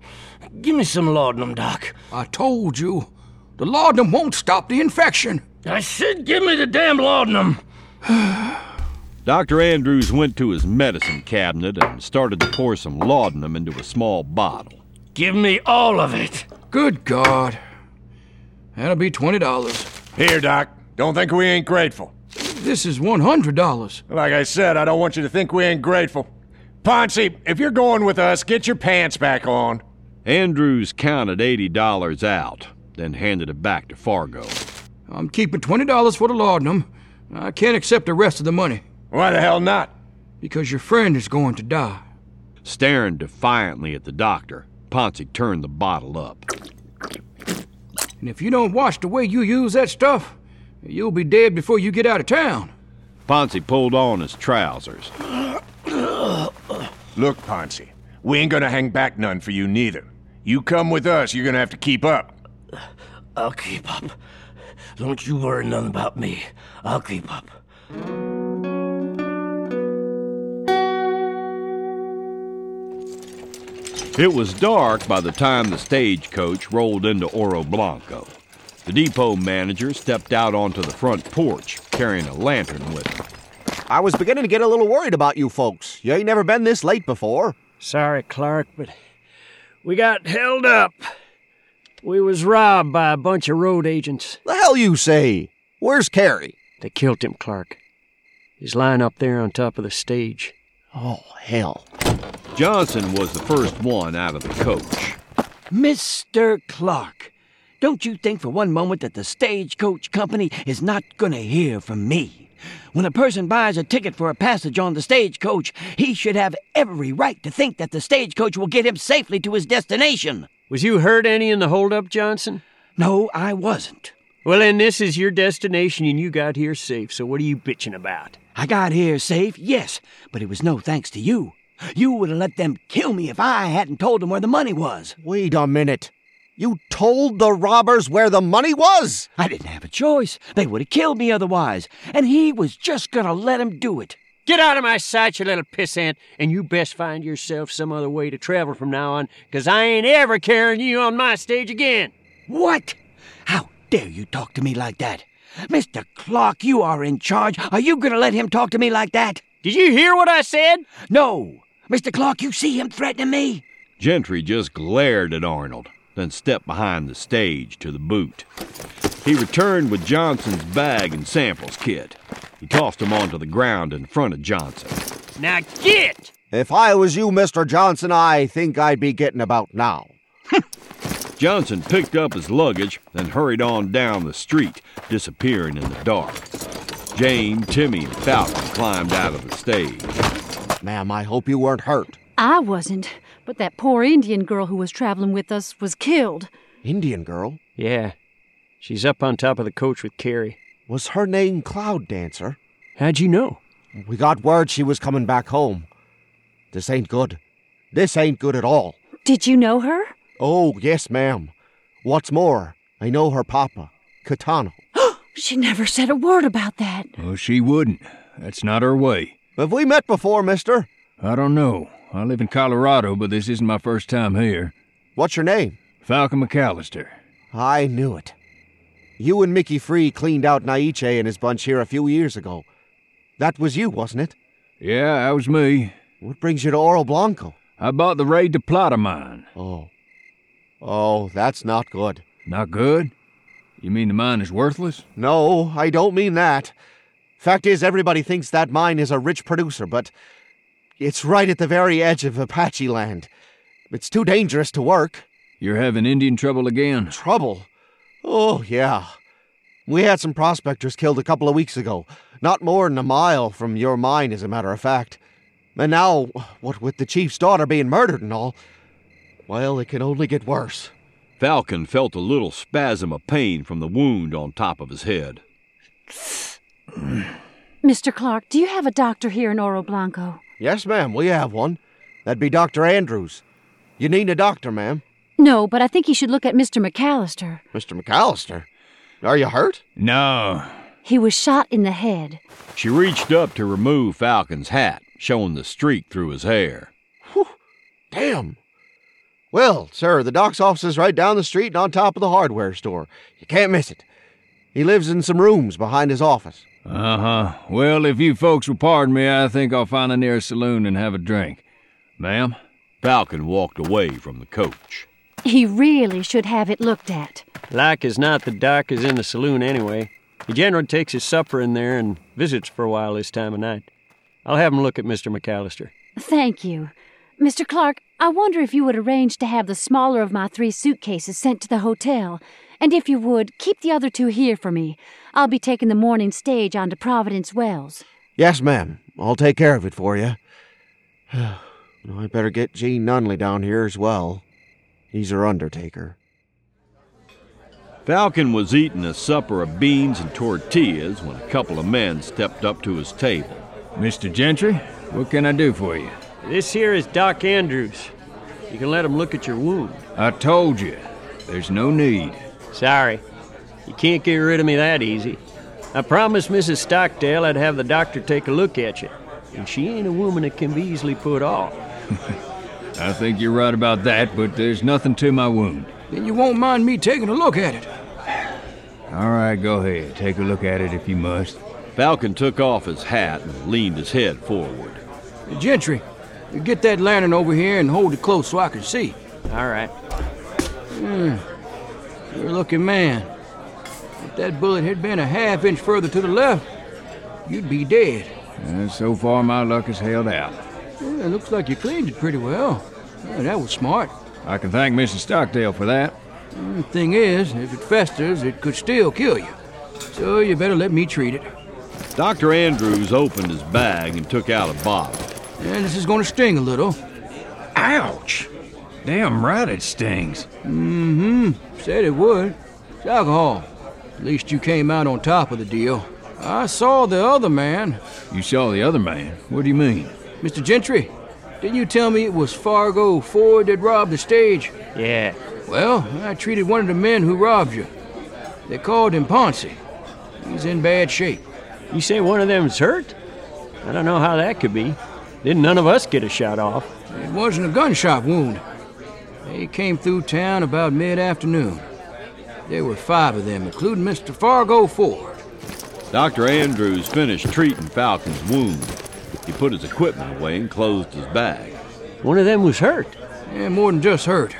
Give me some laudanum, Doc. I told you. The laudanum won't stop the infection. I said give me the damn laudanum. Doctor Andrews went to his medicine cabinet and started to pour some laudanum into a small bottle. Give me all of it. Good God. That'll be twenty dollars. Here, Doc. Don't think we ain't grateful. This is one hundred dollars. Like I said, I don't want you to think we ain't grateful. Ponce, if you're going with us, get your pants back on. Andrews counted eighty dollars out, then handed it back to Fargo. I'm keeping twenty dollars for the laudanum. I can't accept the rest of the money. Why the hell not? Because your friend is going to die. Staring defiantly at the doctor, Ponce turned the bottle up. And if you don't watch the way you use that stuff, you'll be dead before you get out of town. Ponce pulled on his trousers. Look, Ponce, we ain't gonna hang back none for you neither. You come with us, you're gonna have to keep up. I'll keep up. Don't you worry none about me. I'll keep up. It was dark by the time the stagecoach rolled into Oro Blanco. The depot manager stepped out onto the front porch, carrying a lantern with him. I was beginning to get a little worried about you folks. You ain't never been this late before. Sorry, Clark, but we got held up. We was robbed by a bunch of road agents. The hell you say? Where's Carey? They killed him, Clark. He's lying up there on top of the stage. Oh, hell. Johnson was the first one out of the coach. Mister Clark, don't you think for one moment that the Stagecoach Company is not going to hear from me? When a person buys a ticket for a passage on the stagecoach, he should have every right to think that the stagecoach will get him safely to his destination. Was you hurt any in the holdup, Johnson? No, I wasn't. Well, then this is your destination and you got here safe, so what are you bitching about? I got here safe, yes, but it was no thanks to you. You would have let them kill me if I hadn't told them where the money was. Wait a minute. You told the robbers where the money was? I didn't have a choice. They would have killed me otherwise, and he was just gonna let him do it. Get out of my sight, you little pissant, and you best find yourself some other way to travel from now on, 'cause I ain't ever carrying you on my stage again. What? How dare you talk to me like that? Mister Clark, you are in charge. Are you gonna let him talk to me like that? Did you hear what I said? No. Mister Clark, you see him threatening me? Gentry just glared at Arnold, then stepped behind the stage to the boot. He returned with Johnson's bag and samples kit. He tossed them onto the ground in front of Johnson. Now get! If I was you, Mister Johnson, I think I'd be getting about now. Johnson picked up his luggage and hurried on down the street, disappearing in the dark. Jane, Timmy, and Falcon climbed out of the stage. Ma'am, I hope you weren't hurt. I wasn't, but that poor Indian girl who was traveling with us was killed. Indian girl? Yeah. She's up on top of the coach with Carey. Was her name Cloud Dancer? How'd you know? We got word she was coming back home. This ain't good. This ain't good at all. Did you know her? Oh, yes, ma'am. What's more, I know her papa, Catano. She never said a word about that. Oh, she wouldn't. That's not her way. Have we met before, mister? I don't know. I live in Colorado, but this isn't my first time here. What's your name? Falcon McAllister. I knew it. You and Mickey Free cleaned out Naiche and his bunch here a few years ago. That was you, wasn't it? Yeah, that was me. What brings you to Oro Blanco? I bought the Raid to Plata mine. Oh. Oh, that's not good. Not good? You mean the mine is worthless? No, I don't mean that. Fact is, everybody thinks that mine is a rich producer, but it's right at the very edge of Apache land. It's too dangerous to work. You're having Indian trouble again? Trouble? Oh, yeah. We had some prospectors killed a couple of weeks ago. Not more than a mile from your mine, as a matter of fact. And now, what with the chief's daughter being murdered and all, well, it can only get worse. Falcon felt a little spasm of pain from the wound on top of his head. Mister Clark, do you have a doctor here in Oro Blanco? Yes, ma'am, we have one. That'd be Doctor Andrews. You need a doctor, ma'am. No, but I think you should look at Mister McAllister. Mister McAllister? Are you hurt? No. He was shot in the head. She reached up to remove Falcon's hat, showing the streak through his hair. Whew. Damn. Well, sir, the doc's office is right down the street and on top of the hardware store. You can't miss it. He lives in some rooms behind his office. Uh-huh. Well, if you folks will pardon me, I think I'll find the nearest saloon and have a drink. Ma'am? Falcon walked away from the coach. He really should have it looked at. Like as not, the doc is in the saloon anyway. He generally takes his supper in there and visits for a while this time of night. I'll have him look at Mister McAllister. Thank you. Mister Clark, I wonder if you would arrange to have the smaller of my three suitcases sent to the hotel. And if you would, keep the other two here for me. I'll be taking the morning stage on to Providence Wells. Yes, ma'am. I'll take care of it for you. I'd better get Gene Nunley down here as well. He's her undertaker. Falcon was eating a supper of beans and tortillas when a couple of men stepped up to his table. Mister Gentry, what can I do for you? This here is Doc Andrews. You can let him look at your wound. I told you, there's no need. Sorry. You can't get rid of me that easy. I promised Missus Stockdale I'd have the doctor take a look at you. And she ain't a woman that can be easily put off. I think you're right about that, but there's nothing to my wound. Then you won't mind me taking a look at it. All right, go ahead. Take a look at it if you must. Falcon took off his hat and leaned his head forward. Hey, Gentry, you get that lantern over here and hold it close so I can see. All right. Hmm. You're a lucky man. If that bullet had been a half inch further to the left, you'd be dead. Uh, so far, my luck has held out. Yeah, it looks like you cleaned it pretty well. Yeah, that was smart. I can thank Missus Stockdale for that. The thing is, if it festers, it could still kill you. So you better let me treat it. Doctor Andrews opened his bag and took out a bottle. And this is going to sting a little. Ouch! Damn right it stings. Mm-hmm. Said it would. It's alcohol. At least you came out on top of the deal. I saw the other man. You saw the other man? What do you mean? Mister Gentry, didn't you tell me it was Fargo Ford that robbed the stage? Yeah. Well, I treated one of the men who robbed you. They called him Ponce. He's in bad shape. You say one of them's hurt? I don't know how that could be. Didn't none of us get a shot off? It wasn't a gunshot wound. They came through town about mid-afternoon. There were five of them, including Mister Fargo Ford. Doctor Andrews finished treating Falcon's wound. He put his equipment away and closed his bag. One of them was hurt. Yeah, more than just hurt.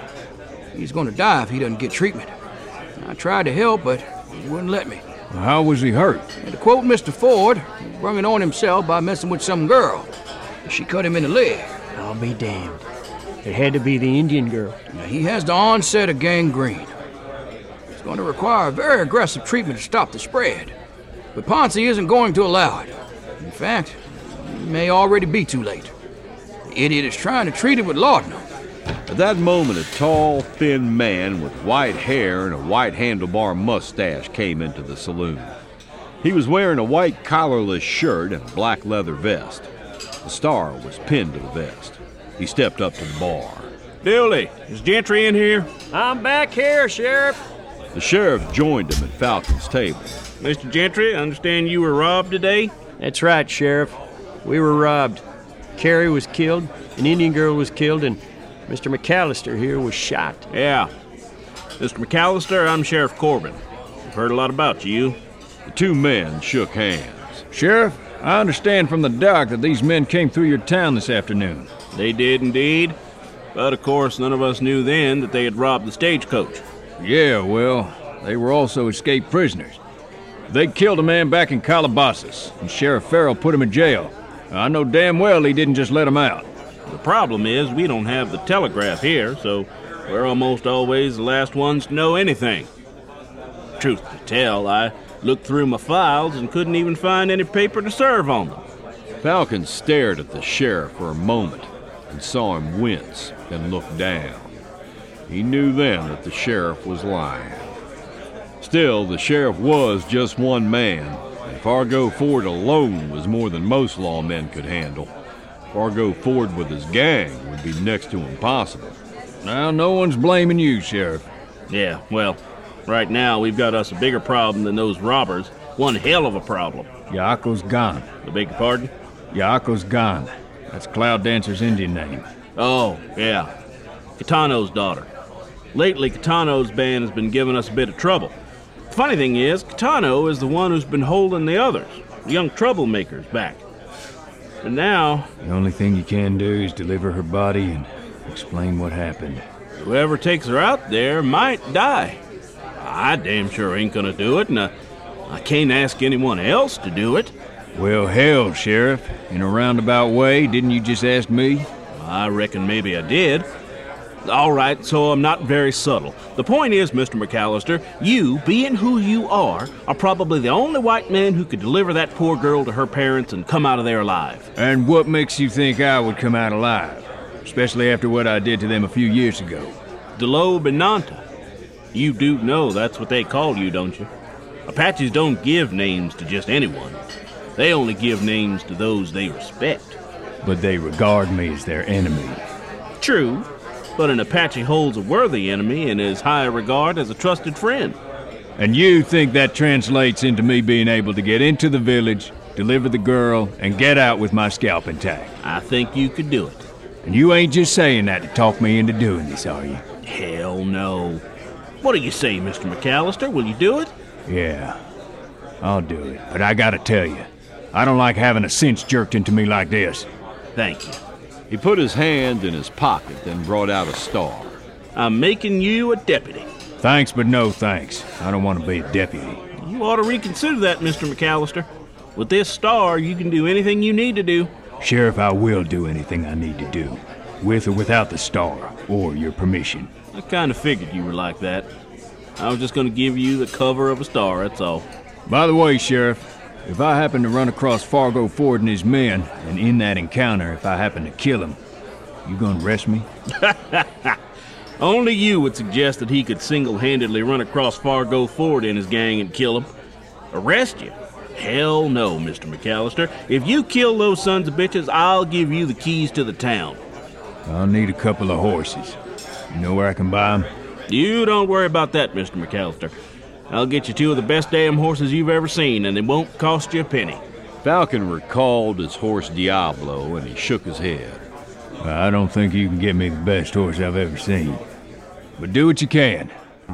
He's gonna die if he doesn't get treatment. I tried to help, but he wouldn't let me. How was he hurt? And to quote Mister Ford, he brung it on himself by messing with some girl. She cut him in the leg. I'll be damned. It had to be the Indian girl. Now, he has the onset of gangrene. It's going to require very aggressive treatment to stop the spread. But Ponce isn't going to allow it. In fact, it may already be too late. The idiot is trying to treat it with laudanum. At that moment, a tall, thin man with white hair and a white handlebar mustache came into the saloon. He was wearing a white collarless shirt and a black leather vest. The star was pinned to the vest. He stepped up to the bar. Dooley, is Gentry in here? I'm back here, Sheriff. The sheriff joined him at Falcon's table. Mister Gentry, I understand you were robbed today? That's right, Sheriff. We were robbed. Carrie was killed, an Indian girl was killed, and Mister McAllister here was shot. Yeah. Mister McAllister, I'm Sheriff Corbin. I've heard a lot about you. The two men shook hands. Sheriff, I understand from the doc that these men came through your town this afternoon. They did indeed. But of course, none of us knew then that they had robbed the stagecoach. Yeah, well, they were also escaped prisoners. They killed a man back in Calabasas, and Sheriff Farrell put him in jail. I know damn well he didn't just let him out. The problem is we don't have the telegraph here, so we're almost always the last ones to know anything. Truth to tell, I looked through my files and couldn't even find any paper to serve on them. Falcon stared at the sheriff for a moment and saw him wince, then look down. He knew then that the sheriff was lying. Still, the sheriff was just one man, and Fargo Ford alone was more than most lawmen could handle. Fargo Ford with his gang would be next to impossible. Now, no one's blaming you, Sheriff. Yeah, well, right now we've got us a bigger problem than those robbers. One hell of a problem. Yaako's gone. I beg your pardon? Yaako's gone. That's Cloud Dancer's Indian name. Oh, yeah. Catano's daughter. Lately, Catano's band has been giving us a bit of trouble. Funny thing is, Kitano is the one who's been holding the others, the young troublemakers, back. But now... The only thing you can do is deliver her body and explain what happened. Whoever takes her out there might die. I damn sure ain't gonna do it, and I, I can't ask anyone else to do it. Well, hell, Sheriff. In a roundabout way, didn't you just ask me? I reckon maybe I did. All right, so I'm not very subtle. The point is, Mister McAllister, you, being who you are, are probably the only white man who could deliver that poor girl to her parents and come out of there alive. And what makes you think I would come out alive? Especially after what I did to them a few years ago. Delob and Nanta. You do know that's what they call you, don't you? Apaches don't give names to just anyone. They only give names to those they respect. But they regard me as their enemy. True. But an Apache holds a worthy enemy in as high a regard as a trusted friend. And you think that translates into me being able to get into the village, deliver the girl, and get out with my scalp intact? I think you could do it. And you ain't just saying that to talk me into doing this, are you? Hell no. What do you say, Mister McAllister? Will you do it? Yeah, I'll do it. But I gotta tell you, I don't like having a cinch jerked into me like this. Thank you. He put his hand in his pocket, then brought out a star. I'm making you a deputy. Thanks, but no thanks. I don't want to be a deputy. You ought to reconsider that, Mister McAllister. With this star, you can do anything you need to do. Sheriff, I will do anything I need to do. With or without the star, or your permission. I kind of figured you were like that. I was just going to give you the cover of a star, that's all. By the way, Sheriff, if I happen to run across Fargo Ford and his men, and in that encounter, if I happen to kill him, you gonna arrest me? Only you would suggest that he could single-handedly run across Fargo Ford and his gang and kill him. Arrest you? Hell no, Mister McAllister. If you kill those sons of bitches, I'll give you the keys to the town. I'll need a couple of horses. You know where I can buy them? You don't worry about that, Mister McAllister. I'll get you two of the best damn horses you've ever seen, and it won't cost you a penny. Falcon recalled his horse Diablo, and he shook his head. I don't think you can get me the best horse I've ever seen. But do what you can.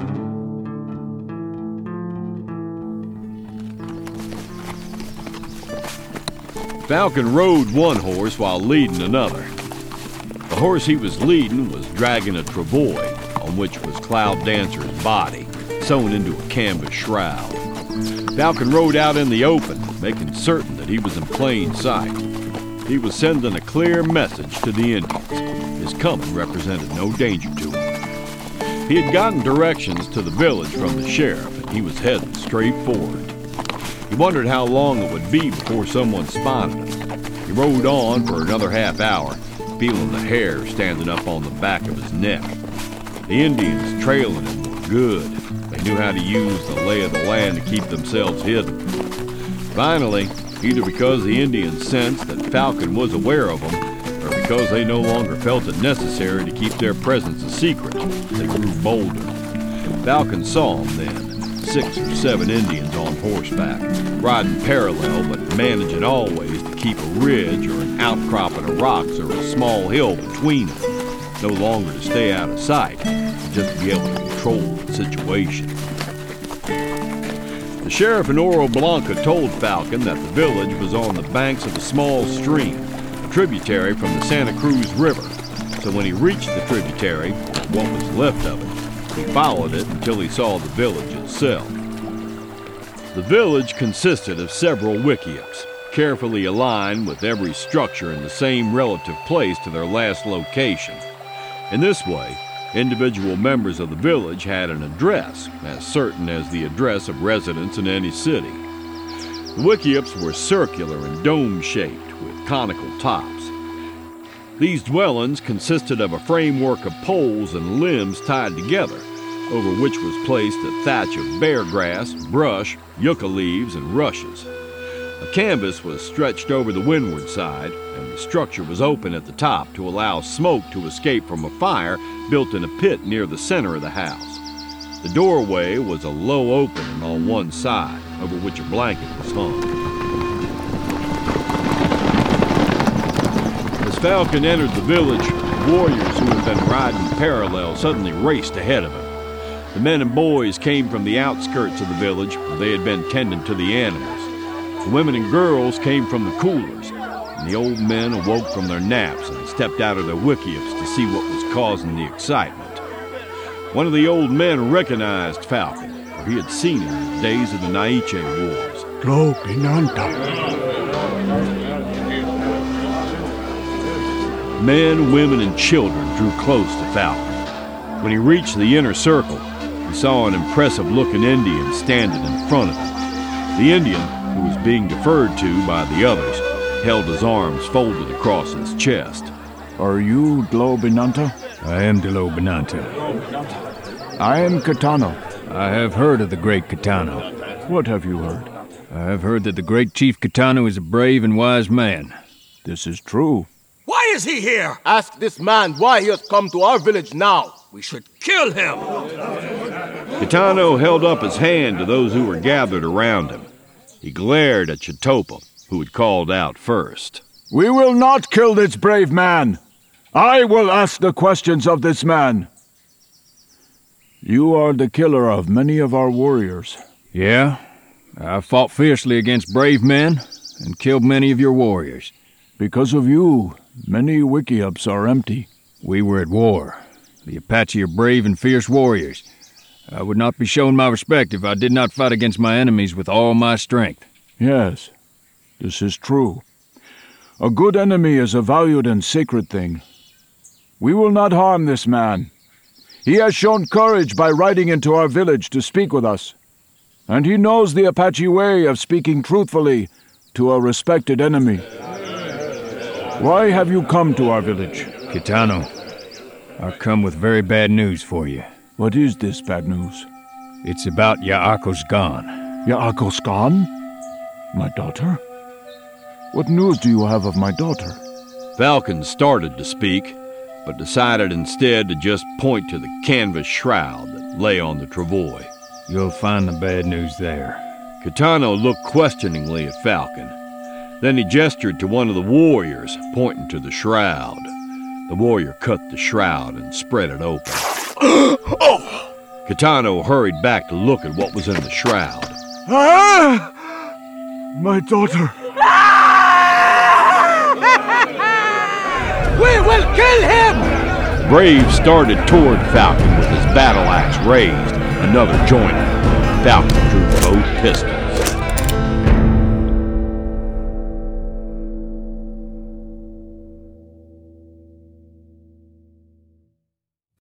Falcon rode one horse while leading another. The horse he was leading was dragging a travois, on which was Cloud Dancer's body, sewn into a canvas shroud. Falcon rode out in the open, making certain that he was in plain sight. He was sending a clear message to the Indians. His coming represented no danger to him. He had gotten directions to the village from the sheriff, and he was heading straight for it. He wondered how long it would be before someone spotted him. He rode on for another half hour, feeling the hair standing up on the back of his neck. The Indians trailing him were good. They knew how to use the lay of the land to keep themselves hidden. Finally, either because the Indians sensed that Falcon was aware of them, or because they no longer felt it necessary to keep their presence a secret, they grew bolder. Falcon saw them then, six or seven Indians on horseback, riding parallel but managing always to keep a ridge or an outcropping of rocks or a small hill between them, no longer to stay out of sight, but just to be able to control the situation. The sheriff in Oro Blanco told Falcon that the village was on the banks of a small stream, a tributary from the Santa Cruz River, so when he reached the tributary, or what was left of it, he followed it until he saw the village itself. The village consisted of several wickiups, carefully aligned with every structure in the same relative place to their last location. In this way, individual members of the village had an address, as certain as the address of residents in any city. The wickiups were circular and dome-shaped, with conical tops. These dwellings consisted of a framework of poles and limbs tied together, over which was placed a thatch of bear grass, brush, yucca leaves, and rushes. A canvas was stretched over the windward side, and the structure was open at the top to allow smoke to escape from a fire built in a pit near the center of the house. The doorway was a low opening on one side, over which a blanket was hung. As Falcon entered the village, warriors who had been riding parallel suddenly raced ahead of him. The men and boys came from the outskirts of the village where they had been tending to the animals. The women and girls came from the coolers, and the old men awoke from their naps and stepped out of their wickiups to see what was causing the excitement. One of the old men recognized Falcon, for he had seen him in the days of the Naiche Wars. Lopinanta. Men, women, and children drew close to Falcon. When he reached the inner circle, he saw an impressive-looking Indian standing in front of him. The Indian, who was being deferred to by the others, held his arms folded across his chest. Are you Dlobinanta? I am Dlobinanta. I am Kitano. I have heard of the great Kitano. What have you heard? I have heard that the great Chief Kitano is a brave and wise man. This is true. Why is he here? Ask this man why he has come to our village now. We should kill him. Kitano held up his hand to those who were gathered around him. He glared at Chitopa, who had called out first. We will not kill this brave man. I will ask the questions of this man. You are the killer of many of our warriors. Yeah, I fought fiercely against brave men and killed many of your warriors. Because of you, many wickiups are empty. We were at war. The Apache are brave and fierce warriors. I would not be shown my respect if I did not fight against my enemies with all my strength. Yes, this is true. A good enemy is a valued and sacred thing. We will not harm this man. He has shown courage by riding into our village to speak with us. And he knows the Apache way of speaking truthfully to a respected enemy. Why have you come to our village? Kitano, I come with very bad news for you. What is this bad news? It's about Yaako's gone. Yaako's gone? My daughter? What news do you have of my daughter? Falcon started to speak, but decided instead to just point to the canvas shroud that lay on the travois. You'll find the bad news there. Kitano looked questioningly at Falcon. Then he gestured to one of the warriors, pointing to the shroud. The warrior cut the shroud and spread it open. Oh! Kitano hurried back to look at what was in the shroud. Ah! My daughter. We will kill him! Brave started toward Falcon with his battle axe raised. Another joined him. Falcon drew both pistols.